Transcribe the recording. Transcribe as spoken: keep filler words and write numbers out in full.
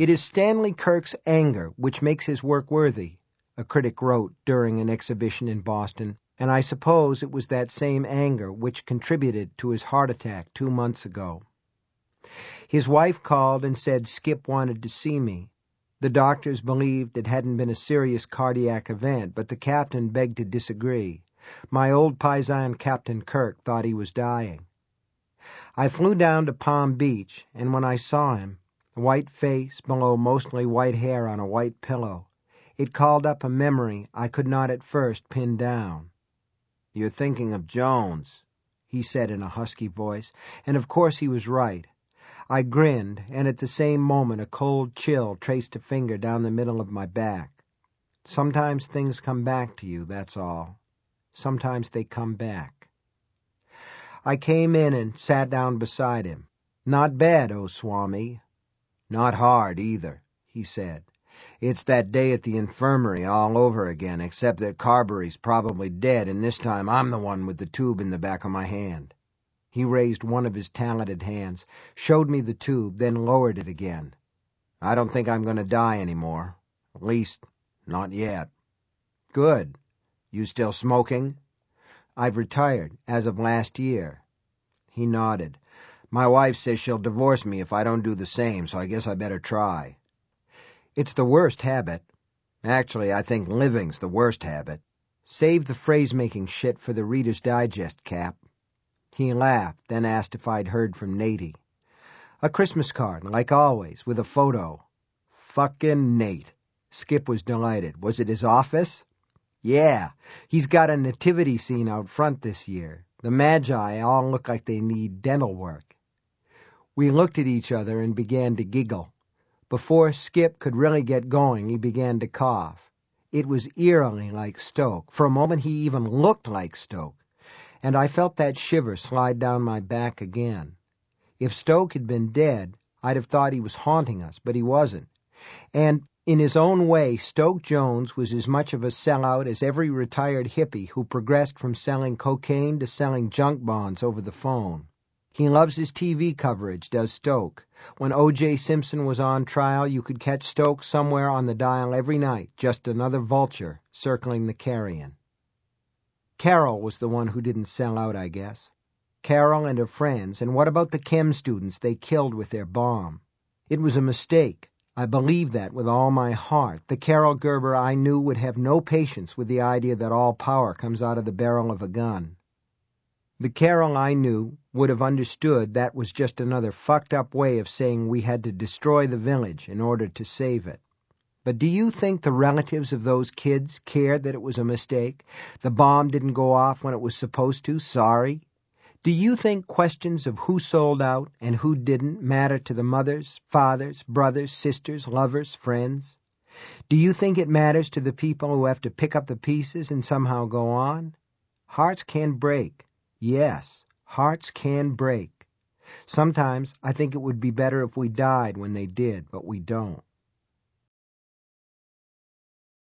"It is Stanley Kirk's anger which makes his work worthy," a critic wrote during an exhibition in Boston, and I suppose it was that same anger which contributed to his heart attack two months ago. His wife called and said Skip wanted to see me. The doctors believed it hadn't been a serious cardiac event, but the captain begged to disagree. My old paisan Captain Kirk thought he was dying. I flew down to Palm Beach, and when I saw him, white face below mostly white hair on a white pillow, it called up a memory I could not at first pin down. "You're thinking of Jones," he said in a husky voice, and of course he was right. I grinned, and at the same moment a cold chill traced a finger down the middle of my back. Sometimes things come back to you, that's all. Sometimes they come back. I came in and sat down beside him. "Not bad, oh Swami." "Not hard, either," he said. "It's that day at the infirmary all over again, except that Carberry's probably dead, and this time I'm the one with the tube in the back of my hand." He raised one of his talented hands, showed me the tube, then lowered it again. "I don't think I'm going to die anymore. At least, not yet." "Good. You still smoking?" "I've retired, as of last year." He nodded. "My wife says she'll divorce me if I don't do the same, so I guess I better try." "It's the worst habit." "Actually, I think living's the worst habit." "Save the phrase-making shit for the Reader's Digest, Cap." He laughed, then asked if I'd heard from Natey. "A Christmas card, like always, with a photo." "Fucking Nate." Skip was delighted. "Was it his office?" "Yeah. He's got a nativity scene out front this year. The Magi all look like they need dental work." We looked at each other and began to giggle. Before Skip could really get going, he began to cough. It was eerily like Stoke. For a moment he even looked like Stoke. And I felt that shiver slide down my back again. If Stoke had been dead, I'd have thought he was haunting us, but he wasn't. And in his own way, Stoke Jones was as much of a sellout as every retired hippie who progressed from selling cocaine to selling junk bonds over the phone. He loves his T V coverage, does Stoke. When O J Simpson was on trial, you could catch Stoke somewhere on the dial every night, just another vulture circling the carrion. Carol was the one who didn't sell out, I guess. Carol and her friends, and what about the chem students they killed with their bomb? It was a mistake. I believe that with all my heart. The Carol Gerber I knew would have no patience with the idea that all power comes out of the barrel of a gun. The Carol I knew would have understood that was just another fucked-up way of saying we had to destroy the village in order to save it. But do you think the relatives of those kids cared that it was a mistake? The bomb didn't go off when it was supposed to, sorry? Do you think questions of who sold out and who didn't matter to the mothers, fathers, brothers, sisters, lovers, friends? Do you think it matters to the people who have to pick up the pieces and somehow go on? Hearts can break. Yes, hearts can break. Sometimes I think it would be better if we died when they did, but we don't.